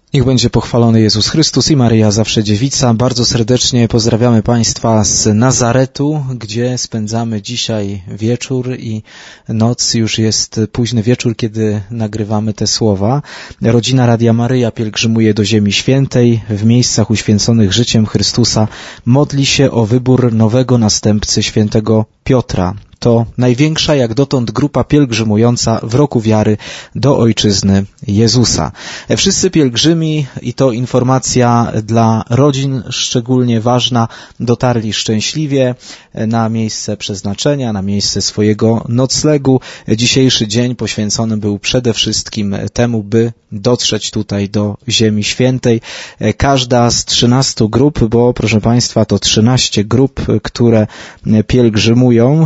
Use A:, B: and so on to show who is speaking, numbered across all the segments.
A: Niech będzie pochwalony Jezus Chrystus i Maryja zawsze dziewica. Bardzo serdecznie pozdrawiamy Państwa z Nazaretu, gdzie spędzamy dzisiaj wieczór i noc. Już jest późny wieczór, kiedy nagrywamy te słowa. Rodzina Radia Maryja pielgrzymuje do Ziemi Świętej. W miejscach uświęconych życiem Chrystusa modli się o wybór nowego następcy świętego Piotra. To największa jak dotąd grupa pielgrzymująca w roku wiary do Ojczyzny Jezusa. Wszyscy pielgrzymi, i to informacja dla rodzin szczególnie ważna, dotarli szczęśliwie na miejsce przeznaczenia, na miejsce swojego noclegu. Dzisiejszy dzień poświęcony był przede wszystkim temu, by dotrzeć tutaj do Ziemi Świętej. Każda z 13 grup, bo proszę Państwa, to 13 grup, które pielgrzymują,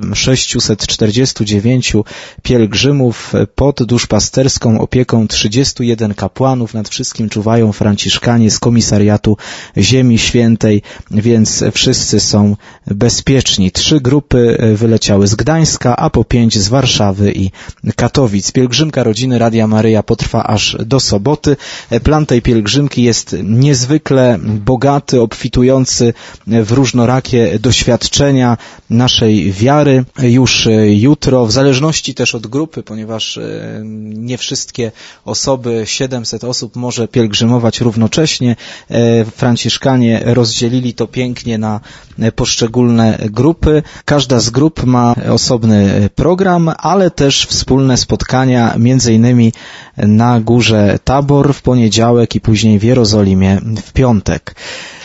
A: 649 pielgrzymów pod duszpasterską opieką 31 kapłanów. Nad wszystkim czuwają franciszkanie z Komisariatu Ziemi Świętej, więc wszyscy są bezpieczni. 3 grupy wyleciały z Gdańska, a po 5 z Warszawy i Katowic. Pielgrzymka rodziny Radia Maryja potrwa aż do soboty. Plan tej pielgrzymki jest niezwykle bogaty, obfitujący w różnorakie doświadczenia naszej wiary. Już jutro, w zależności też od grupy, ponieważ nie wszystkie osoby, 700 osób może pielgrzymować równocześnie. Franciszkanie rozdzielili to pięknie na poszczególne grupy. Każda z grup ma osobny program, ale też wspólne spotkania, między innymi na górze Tabor w poniedziałek i później w Jerozolimie w piątek.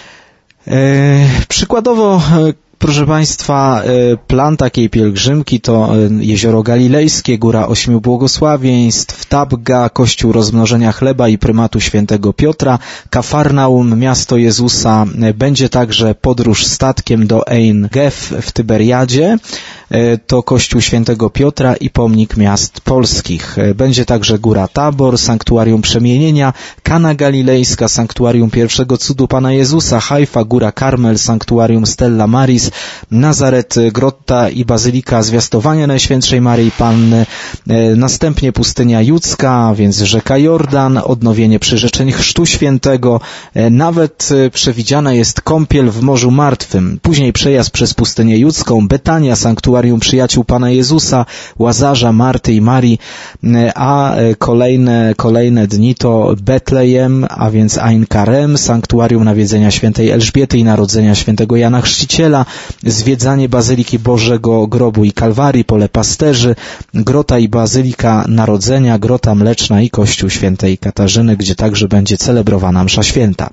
A: Przykładowo, proszę Państwa, plan takiej pielgrzymki to Jezioro Galilejskie, Góra Ośmiu Błogosławieństw, Tabga, Kościół Rozmnożenia Chleba i Prymatu Świętego Piotra, Kafarnaum, miasto Jezusa. Będzie także podróż statkiem do Ein Gef w Tyberiadzie. To Kościół Świętego Piotra i pomnik miast polskich. Będzie także Góra Tabor, Sanktuarium Przemienienia, Kana Galilejska, Sanktuarium Pierwszego Cudu Pana Jezusa, Haifa, Góra Karmel, Sanktuarium Stella Maris, Nazaret, Grotta i Bazylika Zwiastowania Najświętszej Maryi Panny, następnie Pustynia Judzka, więc rzeka Jordan, odnowienie przyrzeczeń Chrztu Świętego, nawet przewidziana jest kąpiel w Morzu Martwym, później przejazd przez Pustynię Judzką, Betania, Sanktuarium Przyjaciół Pana Jezusa, Łazarza, Marty i Marii, a kolejne dni to Betlejem, a więc Ein Karem, Sanktuarium Nawiedzenia Świętej Elżbiety i Narodzenia Świętego Jana Chrzciciela, zwiedzanie Bazyliki Bożego Grobu i Kalwarii, Pole Pasterzy, Grota i Bazylika Narodzenia, Grota Mleczna i Kościół Świętej Katarzyny, gdzie także będzie celebrowana msza święta.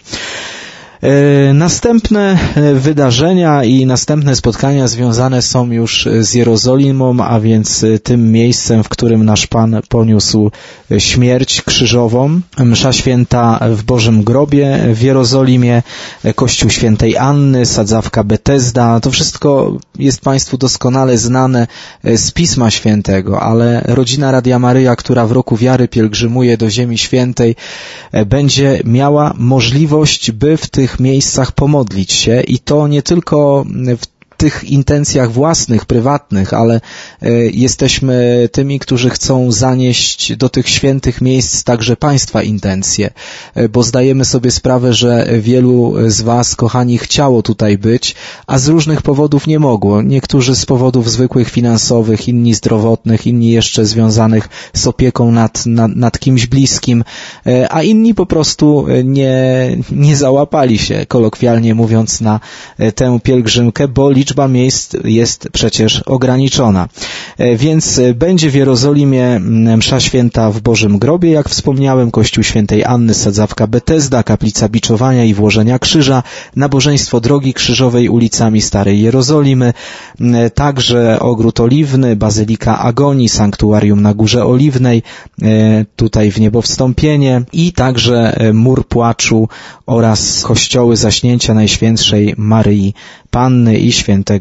A: Następne wydarzenia i następne spotkania związane są już z Jerozolimą, a więc tym miejscem, w którym nasz Pan poniósł śmierć krzyżową. Msza święta w Bożym Grobie w Jerozolimie, Kościół Świętej Anny, sadzawka Betesda. To wszystko jest Państwu doskonale znane z Pisma Świętego, ale rodzina Radia Maryja, która w roku wiary pielgrzymuje do Ziemi Świętej, będzie miała możliwość, by w tych miejscach pomodlić się, i to nie tylko w tych intencjach własnych, prywatnych, ale jesteśmy tymi, którzy chcą zanieść do tych świętych miejsc także Państwa intencje, bo zdajemy sobie sprawę, że wielu z Was, kochani, chciało tutaj być, a z różnych powodów nie mogło. Niektórzy z powodów zwykłych finansowych, inni zdrowotnych, inni jeszcze związanych z opieką nad kimś bliskim, a inni po prostu nie załapali się, kolokwialnie mówiąc, na tę pielgrzymkę, bo liczba miejsc jest przecież ograniczona. Więc będzie w Jerozolimie msza święta w Bożym Grobie, jak wspomniałem, Kościół Świętej Anny, sadzawka Betesda, kaplica Biczowania i Włożenia Krzyża, nabożeństwo Drogi Krzyżowej ulicami Starej Jerozolimy, także Ogród Oliwny, Bazylika Agonii, Sanktuarium na Górze Oliwnej, tutaj w Niebowstąpienie, i także Mur Płaczu oraz kościoły Zaśnięcia Najświętszej Maryi Panny i Świętego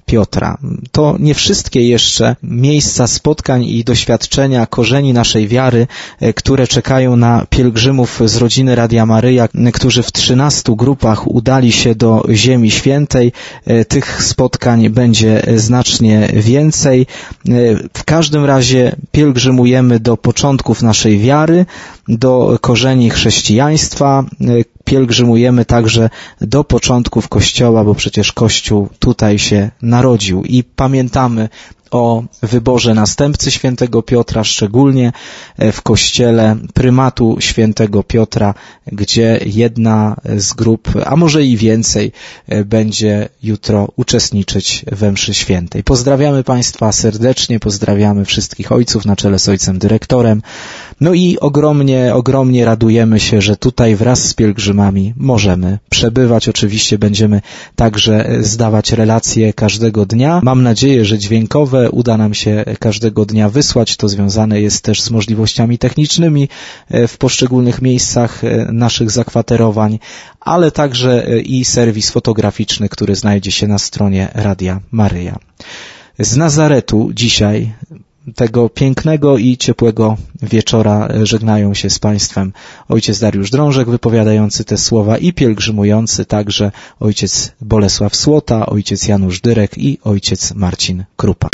A: Piotra. To nie wszystkie jeszcze miejsca spotkań i doświadczenia korzeni naszej wiary, które czekają na pielgrzymów z rodziny Radia Maryja, którzy w 13 grupach udali się do Ziemi Świętej. Tych spotkań będzie znacznie więcej. W każdym razie pielgrzymujemy do początków naszej wiary, do korzeni chrześcijaństwa, pielgrzymujemy także do początków Kościoła, bo przecież Kościół tutaj się narodził i pamiętamy o wyborze następcy świętego Piotra, szczególnie w kościele prymatu świętego Piotra, gdzie jedna z grup, a może i więcej, będzie jutro uczestniczyć we mszy świętej. Pozdrawiamy Państwa serdecznie, pozdrawiamy wszystkich ojców na czele z ojcem dyrektorem. No i ogromnie radujemy się, że tutaj wraz z pielgrzymami możemy przebywać. Oczywiście będziemy także zdawać relacje każdego dnia. Mam nadzieję, że dźwiękowe uda nam się każdego dnia wysłać. To związane jest też z możliwościami technicznymi w poszczególnych miejscach naszych zakwaterowań, ale także i serwis fotograficzny, który znajdzie się na stronie Radia Maryja. Z Nazaretu dzisiaj, tego pięknego i ciepłego wieczora, żegnają się z Państwem ojciec Dariusz Drążek wypowiadający te słowa i pielgrzymujący także ojciec Bolesław Słota, ojciec Janusz Dyrek i ojciec Marcin Krupa.